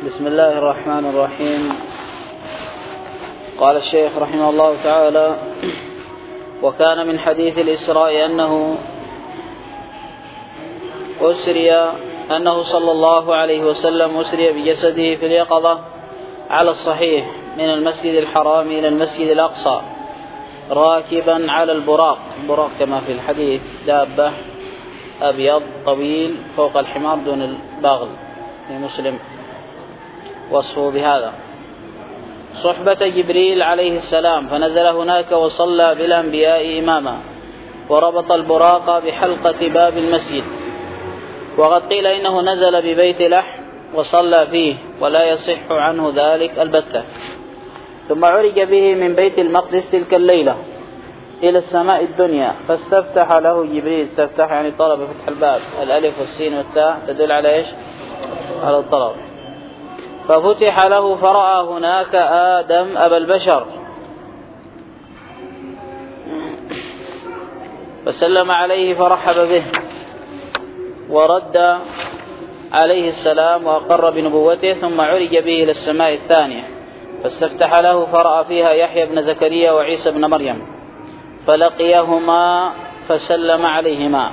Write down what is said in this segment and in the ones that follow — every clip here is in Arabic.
بسم الله الرحمن الرحيم. قال الشيخ رحمه الله تعالى: وكان من حديث الإسراء أنه صلى الله عليه وسلم أسري بجسده في اليقظة على الصحيح من المسجد الحرام إلى المسجد الأقصى راكبا على البراق كما في الحديث، دابة أبيض طويل فوق الحمار دون البغل، في مسلم وصفه بهذا، صحبة جبريل عليه السلام، فنزل هناك وصلى بالأنبياء إماما، وربط البراق بحلقة باب المسجد. وقد قيل إنه نزل ببيت لحم وصلى فيه، ولا يصح عنه ذلك البتة. ثم عرج به من بيت المقدس تلك الليلة إلى السماء الدنيا، فاستفتح له جبريل. استفتح يعني طلب فتح الباب، الألف والسين والتاء تدل على إيش؟ على الطلب. ففتح له فرأى هناك آدم أبا البشر، فسلم عليه فرحب به، ورد عليه السلام وأقر بنبوته. ثم عرج به إلى السماء الثانية، فاستفتح له فرأى فيها يحيى بن زكريا وعيسى بن مريم، فلقيهما فسلم عليهما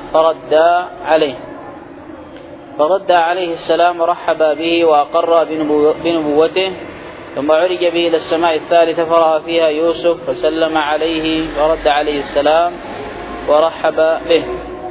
فرد عليه السلام ورحب به وأقر بنبوته. ثم عرج به إلى السماء الثالثة فرأى فيها يوسف، فسلم عليه ورد عليه السلام ورحب به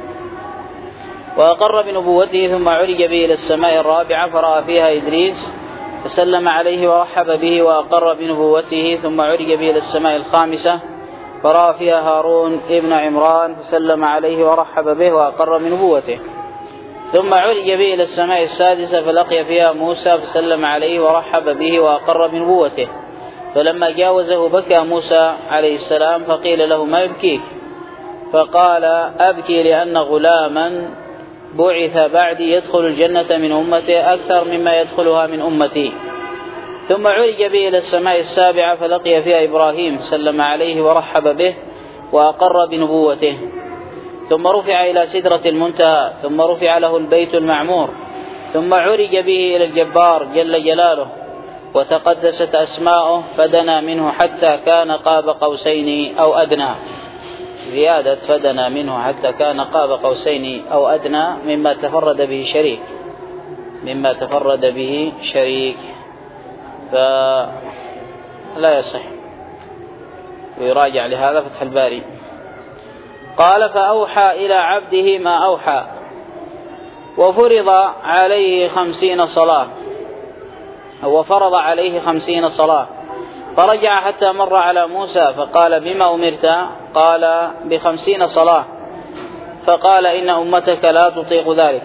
وأقر بنبوته. ثم عرج به إلى السماء الرابعة فرأى فيها إدريس، فسلم عليه ورحب به وأقر بنبوته. ثم عرج به إلى السماء الخامسة فرأى فيها هارون ابن عمران، فسلم عليه ورحب به وأقر بنبوته. ثم عرج به إلى السماء السادسة فلقي فيها موسى، فسلم عليه ورحب به وأقر بنبوته. فلما جاوزه بكى موسى عليه السلام، فقيل له: ما يبكيك؟ فقال: أبكي لأن غلاما بعث بعدي يدخل الجنة من أمته أكثر مما يدخلها من أمتي. ثم عرج به إلى السماء السابعة فلقي فيها إبراهيم، سلم عليه ورحب به وأقر بنبوته. ثم رفع إلى سدرة المنتهى، ثم رفع له البيت المعمور. ثم عرج به إلى الجبار جل جلاله وتقدست أسماؤه، فدنا منه حتى كان قاب قوسين أو أدنى، زيادة فدنا منه حتى كان قاب قوسين أو أدنى مما تفرد به شريك، فلا يصح، ويراجع لهذا فتح الباري. قال: فأوحى إلى عبده ما أوحى، وفرض عليه 50 صلاة، فرجع حتى مر على موسى فقال: بما أمرت؟ قال: ب50 صلاة. فقال: إن أمتك لا تطيق ذلك.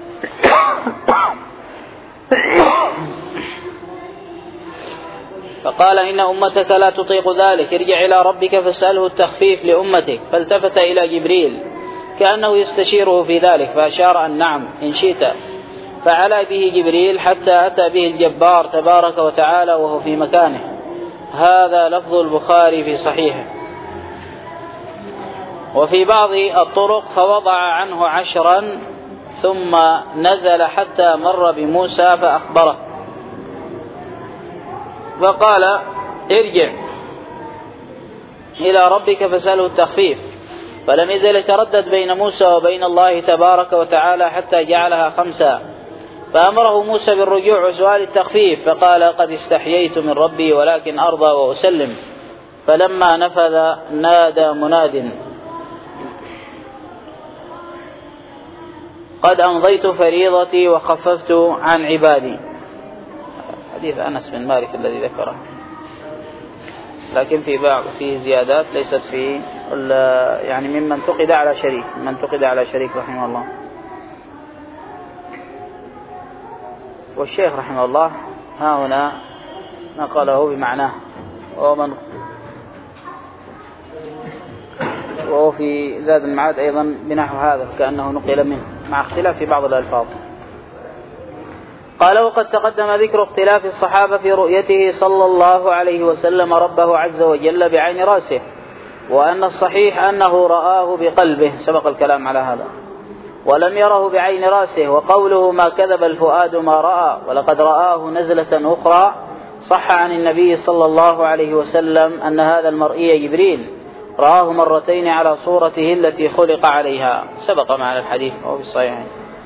ارجع إلى ربك فاسأله التخفيف لأمتك. فالتفت إلى جبريل كأنه يستشيره في ذلك، فأشار أن نعم إن شئت. فعلى به جبريل حتى أتى به الجبار تبارك وتعالى وهو في مكانه. هذا لفظ البخاري في صحيحه. وفي بعض الطرق: فوضع عنه 10 ثم نزل حتى مر بموسى فأخبره، فقال: ارجع إلى ربك فسأله التخفيف. فلم يزل يتردد بين موسى وبين الله تبارك وتعالى حتى جعلها 5. فأمره موسى بالرجوع وسؤال التخفيف، فقال: قد استحييت من ربي ولكن أرضى وأسلم. فلما نفذ نادى مناد: قد أمضيت فريضتي وخففت عن عبادي. حديث أنس بن مالك الذي ذكره، لكن فيه زيادات ليست في يعني ممن انتقد على شريك رحمه الله. والشيخ رحمه الله ها هنا نقله بمعناه، وهو في زاد المعاد أيضا بنحو هذا كأنه نقل منه مع اختلاف في بعض الألفاظ. قال: وقد تقدم ذكر اختلاف الصحابة في رؤيته صلى الله عليه وسلم ربه عز وجل بعين رأسه، وأن الصحيح أنه رآه بقلبه، سبق الكلام على هذا. ولم يره بعين رأسه. وقوله ما كذب الفؤاد ما رأى ولقد رآه نزلة أخرى صح عن النبي صلى الله عليه وسلم أن هذا المرئي جبريل رآه مرتين على صورته التي خلق عليها، سبق معنا الحديث وهو في الصحيحين.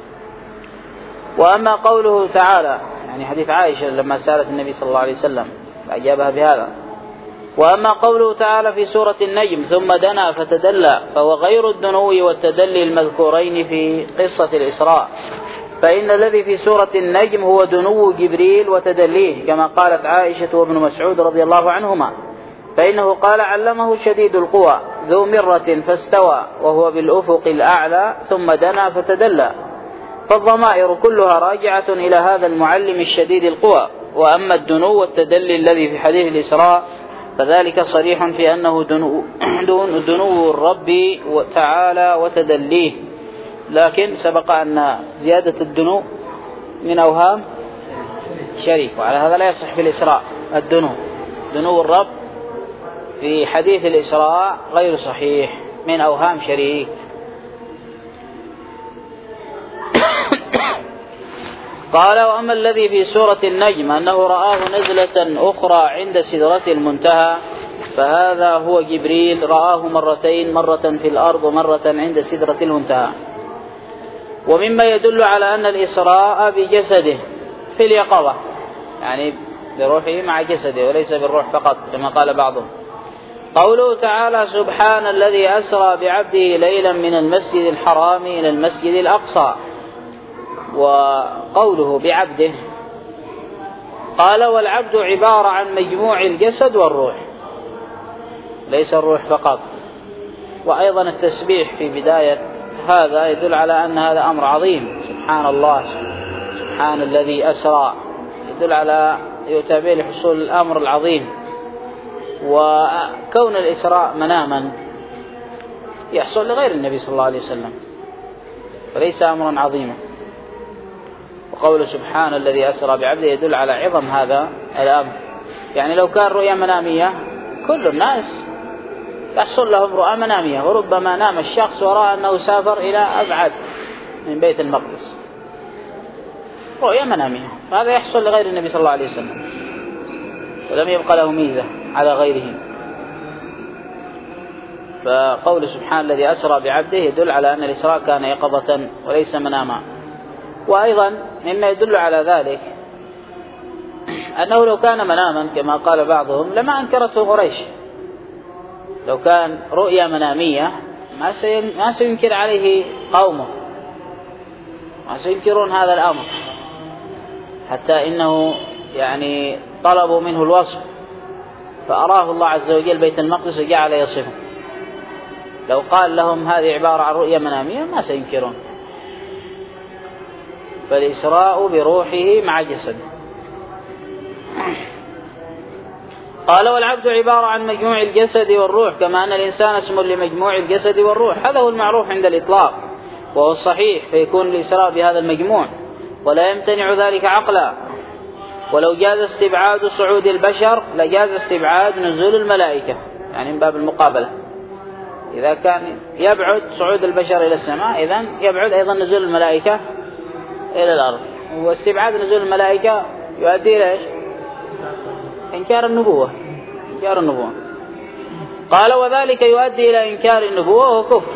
وأما قوله تعالى، يعني حديث عائشة لما سألت النبي صلى الله عليه وسلم فأجابها بهذا. وأما قوله تعالى في سورة النجم ثم دنا فتدلى فهو غير الدنو والتدلي المذكورين في قصة الإسراء، فإن الذي في سورة النجم هو دنو جبريل وتدليه كما قالت عائشة وابن مسعود رضي الله عنهما، فإنه قال علمه شديد القوى ذو مرة فاستوى وهو بالأفق الأعلى ثم دنا فتدلى، فالضمائر كلها راجعة إلى هذا المعلم الشديد القوى. وأما الدنو والتدلي الذي في حديث الإسراء فذلك صريح في أنه دنو الرب تعالى وتدليه، لكن سبق أن زيادة الدنو من أوهام شريك، وعلى هذا لا يصح في الإسراء دنو الرب في حديث الإسراء غير صحيح من أوهام شريك. قال وأما الذي في سورة النجم أنه رآه نزلة أخرى عند سدرة المنتهى فهذا هو جبريل رآه مرتين، مرة في الأرض ومرة عند سدرة المنتهى. ومما يدل على أن الإسراء بجسده في اليقظة، يعني بروحه مع جسده وليس بالروح فقط كما قال بعضهم. قوله تعالى سبحان الذي أسرى بعبده ليلا من المسجد الحرام إلى المسجد الأقصى. وقوله بعبده قال والعبد عبارة عن مجموع الجسد والروح، ليس الروح فقط. وأيضا التسبيح في بداية هذا يدل على أن هذا أمر عظيم، سبحان الله سبحان الذي أسرى، يدل على يتابع لحصول الأمر العظيم. وكون الإسراء مناما يحصل لغير النبي صلى الله عليه وسلم وليس أمرا عظيما. وقول سبحان الذي أسرى بعبده يدل على عظم هذا الأمر. يعني لو كان رؤيا منامية كل الناس يحصل لهم رؤى منامية، وربما نام الشخص ورأى أنه سافر إلى أبعد من بيت المقدس، رؤيا منامية، فهذا يحصل لغير النبي صلى الله عليه وسلم ولم يبقى له ميزة على غيره. فقول سبحان الذي أسرى بعبده يدل على أن الإسراء كان يقظة وليس مناما. وأيضا مما يدل على ذلك أنه لو كان مناما كما قال بعضهم لما أنكرته قريش، لو كان رؤيا منامية ما سينكر عليه قومه، ما سينكرون هذا الأمر، حتى إنه يعني طلبوا منه الوصف فأراه الله عز وجل بيت المقدس وجعل يصفه. لو قال لهم هذه عبارة عن رؤيا منامية ما سينكرون. فالإسراء بروحه مع جسده. قال والعبد عبارة عن مجموع الجسد والروح، كما أن الإنسان اسم لمجموع الجسد والروح، هذا هو المعروف عند الإطلاق وهو الصحيح، فيكون الإسراء بهذا المجموع ولا يمتنع ذلك عقلا. ولو جاز استبعاد صعود البشر لجاز استبعاد نزول الملائكة، يعني من باب المقابلة. إذا كان يبعد صعود البشر إلى السماء إذن يبعد أيضا نزول الملائكة إلى الأرض. واستبعاد نزول الملائكة يؤدي إلى إيش؟ إنكار النبوة. قال وذلك يؤدي إلى إنكار النبوة وهو كفر.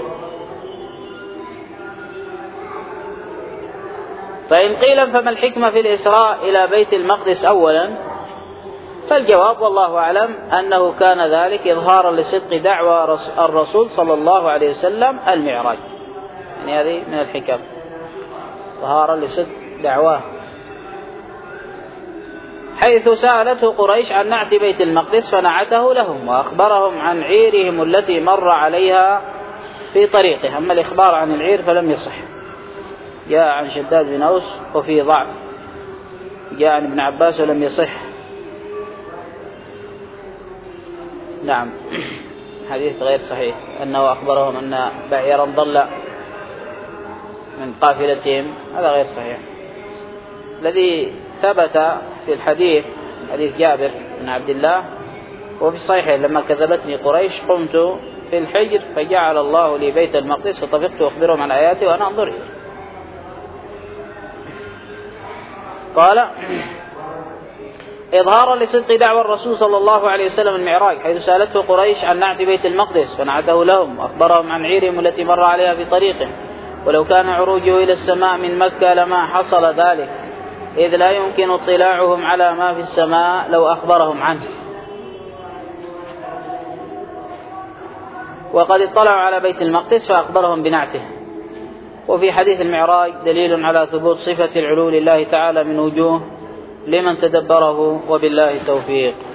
فإن قيل فما الحكمة في الإسراء إلى بيت المقدس أولا، فالجواب والله أعلم أنه كان ذلك إظهارا لصدق دعوى الرسول صلى الله عليه وسلم المعراج، يعني هذه من الحكم، إظهارا لصدق دعواه، حيث سألته قريش عن نعت بيت المقدس فنعته لهم وأخبرهم عن عيرهم التي مر عليها في طريقه. أما الإخبار عن العير فلم يصح، جاء عن شداد بن أوس وفيه ضعف، جاء عن ابن عباس ولم يصح. نعم حديث غير صحيح أنه أخبرهم أن بعيرا ضل من قافلتهم، هذا غير صحيح. الذي ثبت في الحديث حديث جابر بن عبد الله وفي الصحيح لما كذبتني قريش قمت في الحجر فجعل الله لي بيت المقدس فطفقت أخبرهم عن آياته وأنا أنظر إليه. قال إظهارا لصدق دعوى الرسول صلى الله عليه وسلم المعراج، حيث سألته قريش عن نعت بيت المقدس فنعته لهم وأخبرهم عن عيرهم التي مر عليها في طريقه، ولو كان عروجه إلى السماء من مكة لما حصل ذلك، إذ لا يمكن اطلاعهم على ما في السماء لو أخبرهم عنه. وقد اطلعوا على بيت المقدس فأخبرهم بنعته. وفي حديث المعراج دليل على ثبوت صفة العلو لله تعالى من وجوه لمن تدبره، وبالله التوفيق.